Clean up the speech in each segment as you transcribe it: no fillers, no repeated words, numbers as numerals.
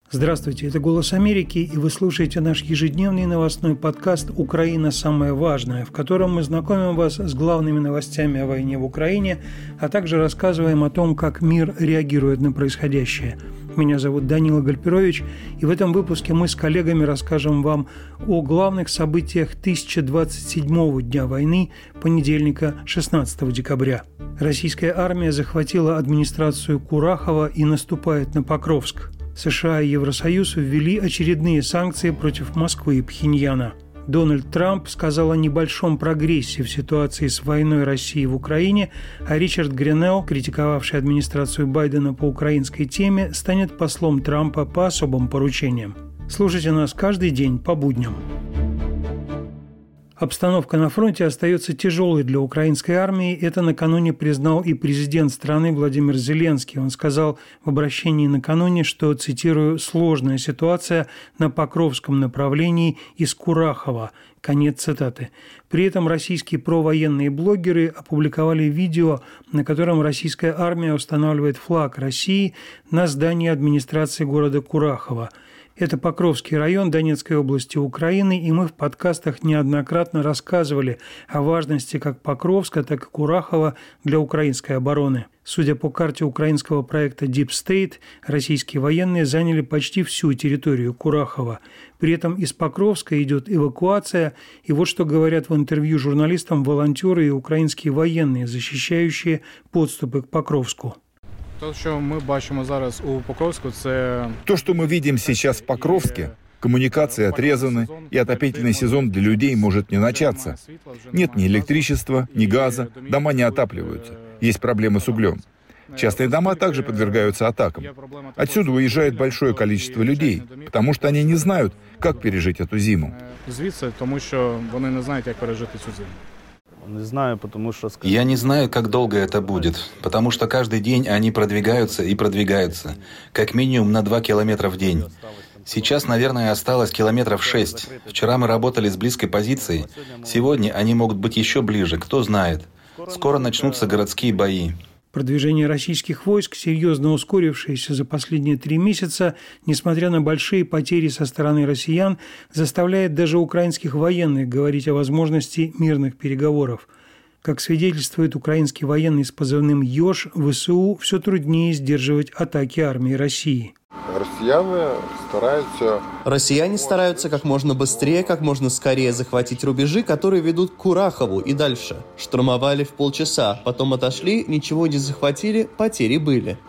Здравствуйте, это «Голос Америки», и вы слушаете наш ежедневный новостной подкаст «Украина. Самое важное», в котором мы знакомим вас с главными новостями о войне в Украине, а также рассказываем о том, как мир реагирует на происходящее. Меня зовут Данила Гальперович, и в этом выпуске мы с коллегами расскажем вам о главных событиях 1027-го дня войны, понедельника, 16 декабря. Российская армия захватила администрацию Курахова и наступает на Покровск. США и Евросоюз ввели очередные санкции против Москвы и Пхеньяна. Дональд Трамп сказал о небольшом прогрессе в ситуации с войной России в Украине, а Ричард Гринелл, критиковавший администрацию Байдена по украинской теме, станет послом Трампа по особым поручениям. Слушайте нас каждый день по будням. Обстановка на фронте остается тяжелой для украинской армии. Это накануне признал и президент страны Владимир Зеленский. Он сказал в обращении накануне, что, цитирую, «сложная ситуация на Покровском направлении из Курахова». Конец цитаты. При этом российские провоенные блогеры опубликовали видео, на котором российская армия устанавливает флаг России на здании администрации города Курахова. Это Покровский район Донецкой области Украины, и мы в подкастах неоднократно рассказывали о важности как Покровска, так и Курахова для украинской обороны. Судя по карте украинского проекта Deep State, российские военные заняли почти всю территорию Курахова. При этом из Покровска идет эвакуация, и вот что говорят в интервью журналистам волонтеры и украинские военные, защищающие подступы к Покровску. То, что мы видим сейчас в Покровске, коммуникации отрезаны, и отопительный сезон для людей может не начаться. Нет ни электричества, ни газа, дома не отапливаются. Есть проблемы с углем. Частные дома также подвергаются атакам. Отсюда уезжает большое количество людей, потому что они не знают, как пережить эту зиму. Я не знаю, как долго это будет, потому что каждый день они продвигаются и продвигаются, как минимум на 2 километра в день. Сейчас, наверное, осталось километров 6. Вчера мы работали с близкой позицией, сегодня они могут быть еще ближе, кто знает. Скоро начнутся городские бои. Продвижение российских войск, серьезно ускорившееся за последние 3 месяца, несмотря на большие потери со стороны россиян, заставляет даже украинских военных говорить о возможности мирных переговоров. Как свидетельствует украинский военный с позывным «Ёж», ВСУ все труднее сдерживать атаки армии России. Россияне стараются как можно быстрее, как можно скорее захватить рубежи, которые ведут к Курахову и дальше. Штурмовали в полчаса, потом отошли, ничего не захватили, потери были.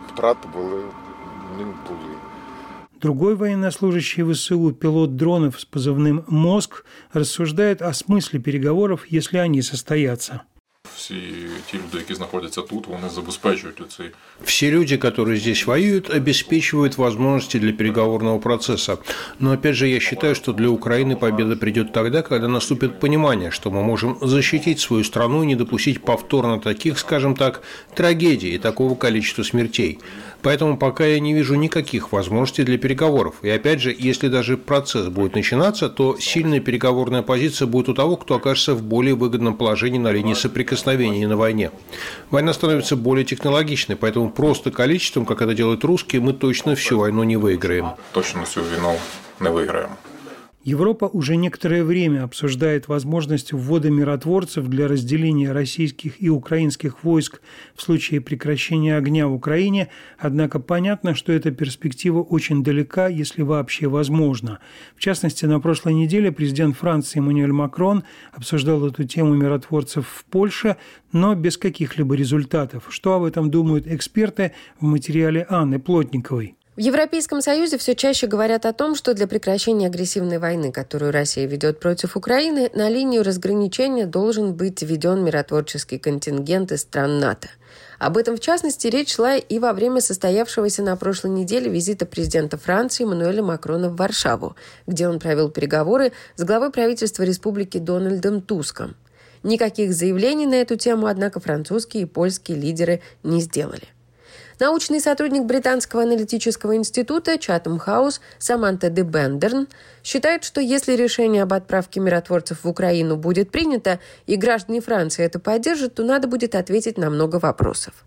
Другой военнослужащий ВСУ, пилот дронов с позывным «Мозг», рассуждает о смысле переговоров, если они состоятся. Все люди, которые здесь воюют, обеспечивают возможности для переговорного процесса. Но опять же, я считаю, что для Украины победа придет тогда, когда наступит понимание, что мы можем защитить свою страну и не допустить повторно таких, скажем так, трагедий и такого количества смертей. Поэтому пока я не вижу никаких возможностей для переговоров. И опять же, если даже процесс будет начинаться, то сильная переговорная позиция будет у того, кто окажется в более выгодном положении на линии соприкосновения на войне. Война становится более технологичной, поэтому просто количеством, как это делают русские, мы точно всю войну не выиграем. Точно всю войну не выиграем. Европа уже некоторое время обсуждает возможность ввода миротворцев для разделения российских и украинских войск в случае прекращения огня в Украине, однако понятно, что эта перспектива очень далека, если вообще возможно. В частности, на прошлой неделе президент Франции Эммануэль Макрон обсуждал эту тему миротворцев в Польше, но без каких-либо результатов. Что об этом думают эксперты в материале Анны Плотниковой? В Европейском Союзе все чаще говорят о том, что для прекращения агрессивной войны, которую Россия ведет против Украины, на линию разграничения должен быть введен миротворческий контингент из стран НАТО. Об этом, в частности, речь шла и во время состоявшегося на прошлой неделе визита президента Франции Эммануэля Макрона в Варшаву, где он провел переговоры с главой правительства республики Дональдом Туском. Никаких заявлений на эту тему, однако, французские и польские лидеры не сделали. Научный сотрудник Британского аналитического института Chatham House Саманта де Бендерн считает, что если решение об отправке миротворцев в Украину будет принято, и граждане Франции это поддержат, то надо будет ответить на много вопросов.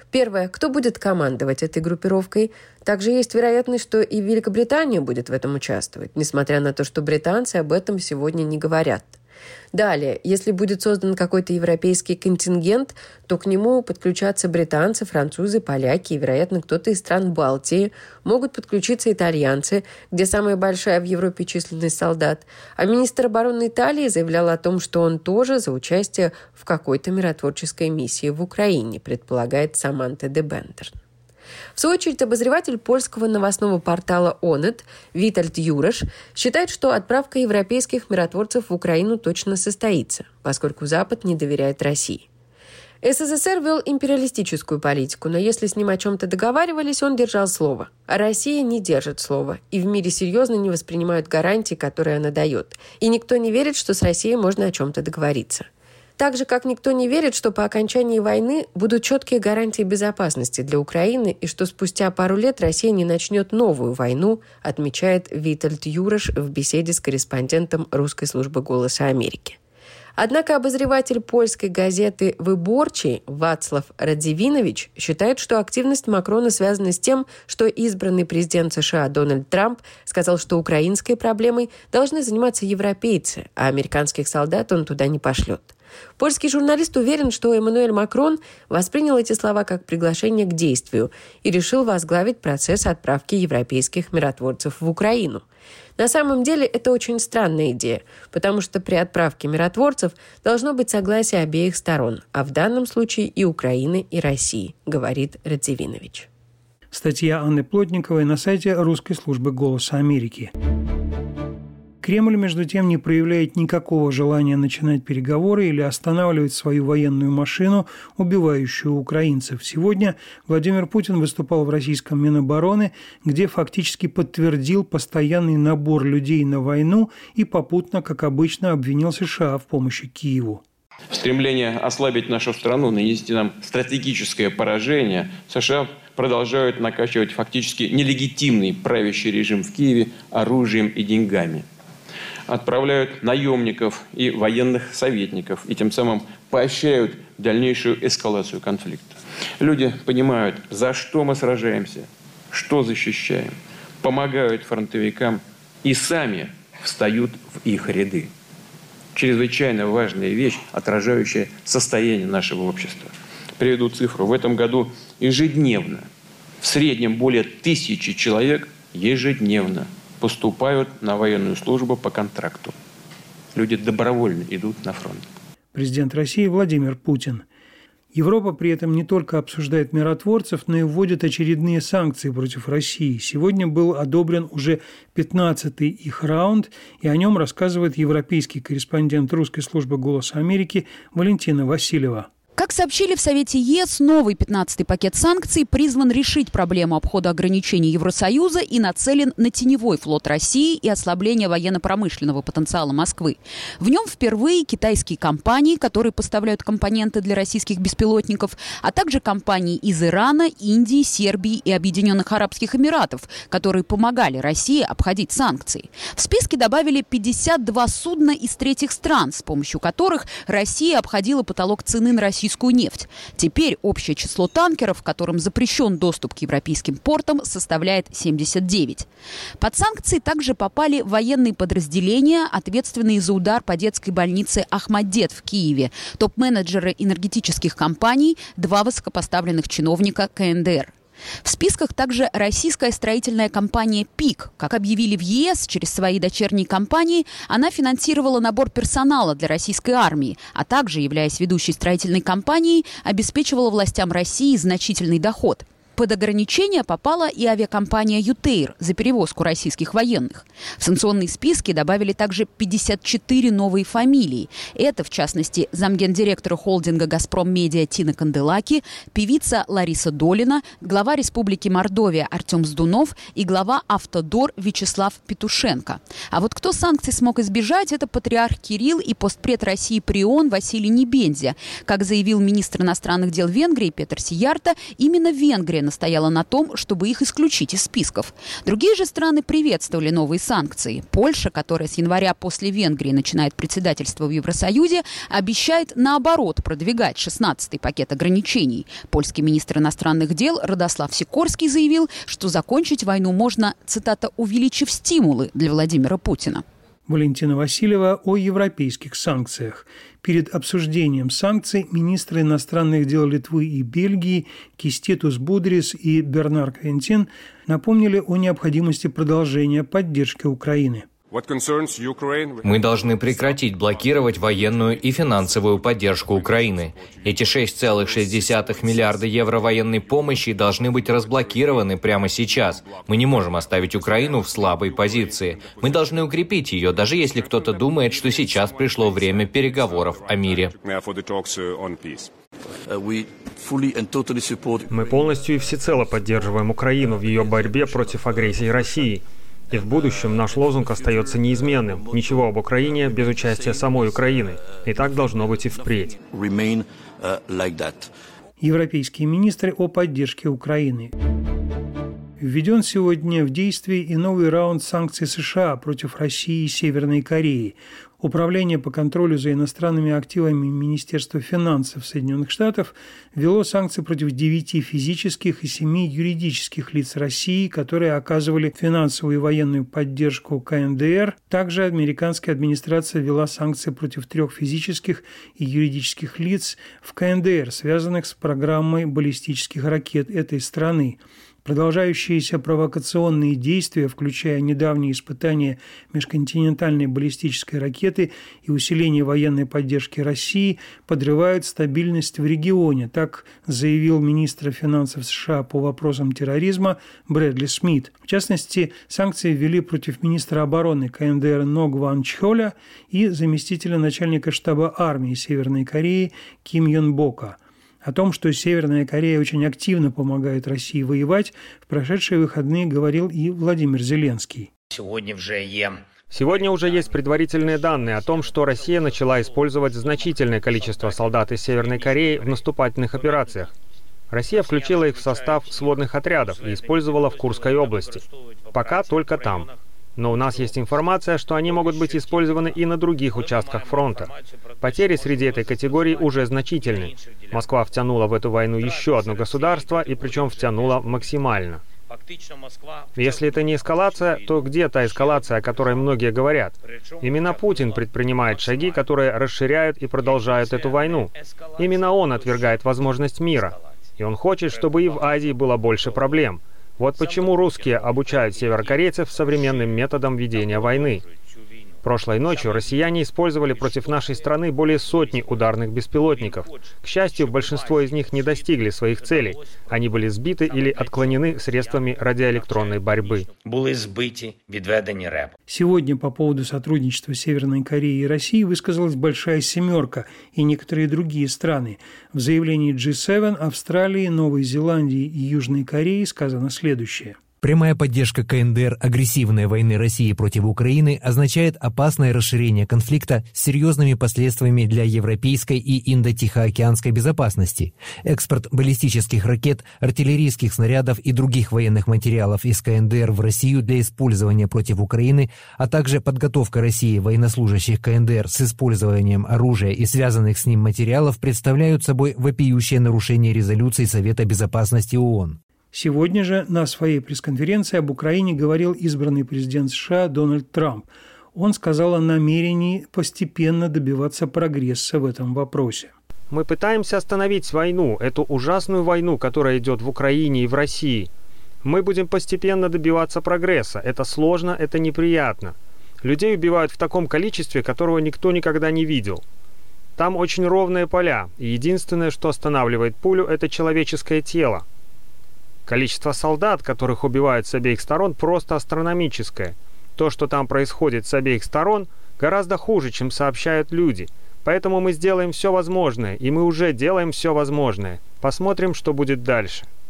Первое. Кто будет командовать этой группировкой? Также есть вероятность, что и Великобритания будет в этом участвовать, несмотря на то, что британцы об этом сегодня не говорят. Далее, если будет создан какой-то европейский контингент, то к нему подключатся британцы, французы, поляки и, вероятно, кто-то из стран Балтии. Могут подключиться итальянцы, где самая большая в Европе численность солдат. А министр обороны Италии заявлял о том, что он тоже за участие в какой-то миротворческой миссии в Украине, предполагает Саманта де Бентерн. В свою очередь, обозреватель польского новостного портала «Онет» Витальд Юраш считает, что отправка европейских миротворцев в Украину точно состоится, поскольку Запад не доверяет России. СССР вел империалистическую политику, но если с ним о чем-то договаривались, он держал слово. А Россия не держит слова, и в мире серьезно не воспринимают гарантии, которые она дает. И никто не верит, что с Россией можно о чем-то договориться. Так же, как никто не верит, что по окончании войны будут четкие гарантии безопасности для Украины и что спустя пару лет Россия не начнет новую войну, отмечает Витальд Юраш в беседе с корреспондентом русской службы «Голоса Америки». Однако обозреватель польской газеты «Выборчий» Вацлав Радзивинович считает, что активность Макрона связана с тем, что избранный президент США Дональд Трамп сказал, что украинской проблемой должны заниматься европейцы, а американских солдат он туда не пошлет. Польский журналист уверен, что Эммануэль Макрон воспринял эти слова как приглашение к действию и решил возглавить процесс отправки европейских миротворцев в Украину. На самом деле это очень странная идея, потому что при отправке миротворцев должно быть согласие обеих сторон, а в данном случае и Украины, и России, говорит Радзивинович. Статья Анны Плотниковой на сайте русской службы «Голоса Америки». Кремль, между тем, не проявляет никакого желания начинать переговоры или останавливать свою военную машину, убивающую украинцев. Сегодня Владимир Путин выступал в российском Минобороны, где фактически подтвердил постоянный набор людей на войну и попутно, как обычно, обвинил США в помощи Киеву. В стремлении ослабить нашу страну, нанести нам стратегическое поражение, США продолжают накачивать фактически нелегитимный правящий режим в Киеве оружием и деньгами. Отправляют наемников и военных советников и тем самым поощряют дальнейшую эскалацию конфликта. Люди понимают, за что мы сражаемся, что защищаем, помогают фронтовикам и сами встают в их ряды. Чрезвычайно важная вещь, отражающая состояние нашего общества. Приведу цифру. В этом году ежедневно, в среднем более 1000 человек ежедневно поступают на военную службу по контракту. Люди добровольно идут на фронт. Президент России Владимир Путин. Европа при этом не только обсуждает миротворцев, но и вводит очередные санкции против России. Сегодня был одобрен уже 15-й их раунд, и о нем рассказывает европейский корреспондент русской службы «Голоса Америки» Валентина Васильева. Как сообщили в Совете ЕС, новый 15-й пакет санкций призван решить проблему обхода ограничений Евросоюза и нацелен на теневой флот России и ослабление военно-промышленного потенциала Москвы. В нем впервые китайские компании, которые поставляют компоненты для российских беспилотников, а также компании из Ирана, Индии, Сербии и Объединенных Арабских Эмиратов, которые помогали России обходить санкции. В списке добавили 52 судна из третьих стран, с помощью которых Россия обходила потолок цены на российскую нефть. Теперь общее число танкеров, которым запрещен доступ к европейским портам, составляет 79. Под санкции также попали военные подразделения, ответственные за удар по детской больнице «Ахмаддет» в Киеве, топ-менеджеры энергетических компаний, 2 высокопоставленных чиновника КНДР. В списках также российская строительная компания «ПИК». Как объявили в ЕС, через свои дочерние компании она финансировала набор персонала для российской армии, а также, являясь ведущей строительной компанией, обеспечивала властям России значительный доход. Под ограничения попала и авиакомпания «Ютейр» за перевозку российских военных. В санкционные списки добавили также 54 новые фамилии. Это, в частности, замгендиректора холдинга «Газпром Медиа» Тина Канделаки, певица Лариса Долина, глава Республики Мордовия Артем Сдунов и глава «Автодор» Вячеслав Петушенко. А вот кто санкций смог избежать, это патриарх Кирилл и постпред России при ООН Василий Небензя. Как заявил министр иностранных дел Венгрии Петер Сиярто, именно Венгрия настояла на том, чтобы их исключить из списков. Другие же страны приветствовали новые санкции. Польша, которая с января после Венгрии начинает председательство в Евросоюзе, обещает, наоборот, продвигать 16-й пакет ограничений. Польский министр иностранных дел Радослав Сикорский заявил, что закончить войну можно, цитата, «увеличив стимулы для Владимира Путина». Валентина Васильева о европейских санкциях. Перед обсуждением санкций министры иностранных дел Литвы и Бельгии Кеститус Будрис и Бернар Квентин напомнили о необходимости продолжения поддержки Украины. Мы должны прекратить блокировать военную и финансовую поддержку Украины. Эти 6,6 миллиарда евро военной помощи должны быть разблокированы прямо сейчас. Мы не можем оставить Украину в слабой позиции. Мы должны укрепить ее, даже если кто-то думает, что сейчас пришло время переговоров о мире. Мы полностью и всецело поддерживаем Украину в ее борьбе против агрессии России. И в будущем наш лозунг остается неизменным. Ничего об Украине без участия самой Украины. И так должно быть и впредь. Европейские министры о поддержке Украины. Введен сегодня в действие и новый раунд санкций США против России и Северной Кореи. Управление по контролю за иностранными активами Министерства финансов Соединенных Штатов ввело санкции против 9 физических и 7 юридических лиц России, которые оказывали финансовую и военную поддержку КНДР. Также американская администрация ввела санкции против 3 физических и юридических лиц в КНДР, связанных с программой баллистических ракет этой страны. Продолжающиеся провокационные действия, включая недавние испытания межконтинентальной баллистической ракеты и усиление военной поддержки России, подрывают стабильность в регионе, так заявил министр финансов США по вопросам терроризма Брэдли Смит. В частности, санкции ввели против министра обороны КНДР Но Гван Чхоля и заместителя начальника штаба армии Северной Кореи Ким Йон Бока. О том, что Северная Корея очень активно помогает России воевать, в прошедшие выходные говорил и Владимир Зеленский. Сегодня уже есть предварительные данные о том, что Россия начала использовать значительное количество солдат из Северной Кореи в наступательных операциях. Россия включила их в состав сводных отрядов и использовала в Курской области. Пока только там. Но у нас есть информация, что они могут быть использованы и на других участках фронта. Потери среди этой категории уже значительны. Москва втянула в эту войну еще одно государство, и причем втянула максимально. Если это не эскалация, то где та эскалация, о которой многие говорят? Именно Путин предпринимает шаги, которые расширяют и продолжают эту войну. Именно он отвергает возможность мира. И он хочет, чтобы и в Азии было больше проблем. Вот почему русские обучают северокорейцев современным методам ведения войны. Прошлой ночью россияне использовали против нашей страны более сотни ударных беспилотников. К счастью, большинство из них не достигли своих целей. Они были сбиты или отклонены средствами радиоэлектронной борьбы. Сегодня по поводу сотрудничества Северной Кореи и России высказалась «Большая семерка» и некоторые другие страны. В заявлении G7 Австралии, Новой Зеландии и Южной Кореи сказано следующее. Прямая поддержка КНДР агрессивной войны России против Украины означает опасное расширение конфликта с серьезными последствиями для европейской и индо-тихоокеанской безопасности. Экспорт баллистических ракет, артиллерийских снарядов и других военных материалов из КНДР в Россию для использования против Украины, а также подготовка России военнослужащих КНДР с использованием оружия и связанных с ним материалов представляют собой вопиющее нарушение резолюций Совета Безопасности ООН. Сегодня же на своей пресс-конференции об Украине говорил избранный президент США Дональд Трамп. Он сказал о намерении постепенно добиваться прогресса в этом вопросе. Мы пытаемся остановить войну, эту ужасную войну, которая идет в Украине и в России. Мы будем постепенно добиваться прогресса. Это сложно, это неприятно. Людей убивают в таком количестве, которого никто никогда не видел. Там очень ровные поля, и единственное, что останавливает пулю, это человеческое тело. Количество солдат, которых убивают с обеих сторон, просто астрономическое. То, что там происходит с обеих сторон, гораздо хуже, чем сообщают люди. Поэтому мы сделаем все возможное, и мы уже делаем все возможное. Посмотрим, что будет дальше.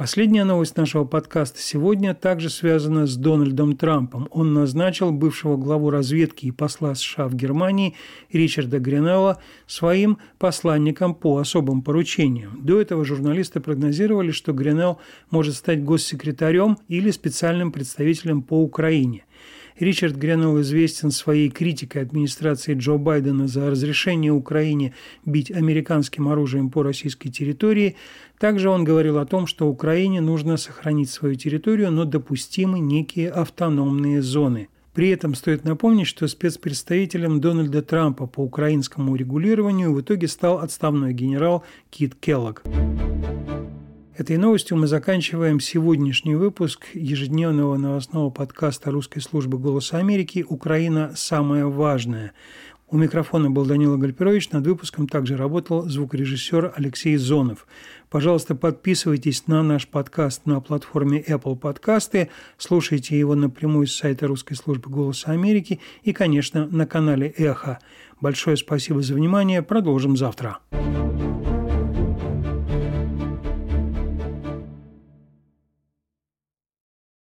Последняя новость нашего подкаста сегодня также связана с Дональдом Трампом. Он назначил бывшего главу разведки и посла США в Германии Ричарда Гринелла своим посланником по особым поручениям. До этого журналисты прогнозировали, что Гринелл может стать госсекретарем или специальным представителем по Украине. Ричард Гринелл известен своей критикой администрации Джо Байдена за разрешение Украине бить американским оружием по российской территории. Также он говорил о том, что Украине нужно сохранить свою территорию, но допустимы некие автономные зоны. При этом стоит напомнить, что спецпредставителем Дональда Трампа по украинскому урегулированию в итоге стал отставной генерал Кит Келлог. Этой новостью мы заканчиваем сегодняшний выпуск ежедневного новостного подкаста русской службы «Голоса Америки» «Украина. Самое важное». У микрофона был Данила Гальперович, над выпуском также работал звукорежиссер Алексей Зонов. Пожалуйста, подписывайтесь на наш подкаст на платформе Apple Подкасты, слушайте его напрямую с сайта русской службы «Голоса Америки» и, конечно, на канале «Эхо». Большое спасибо за внимание, продолжим завтра.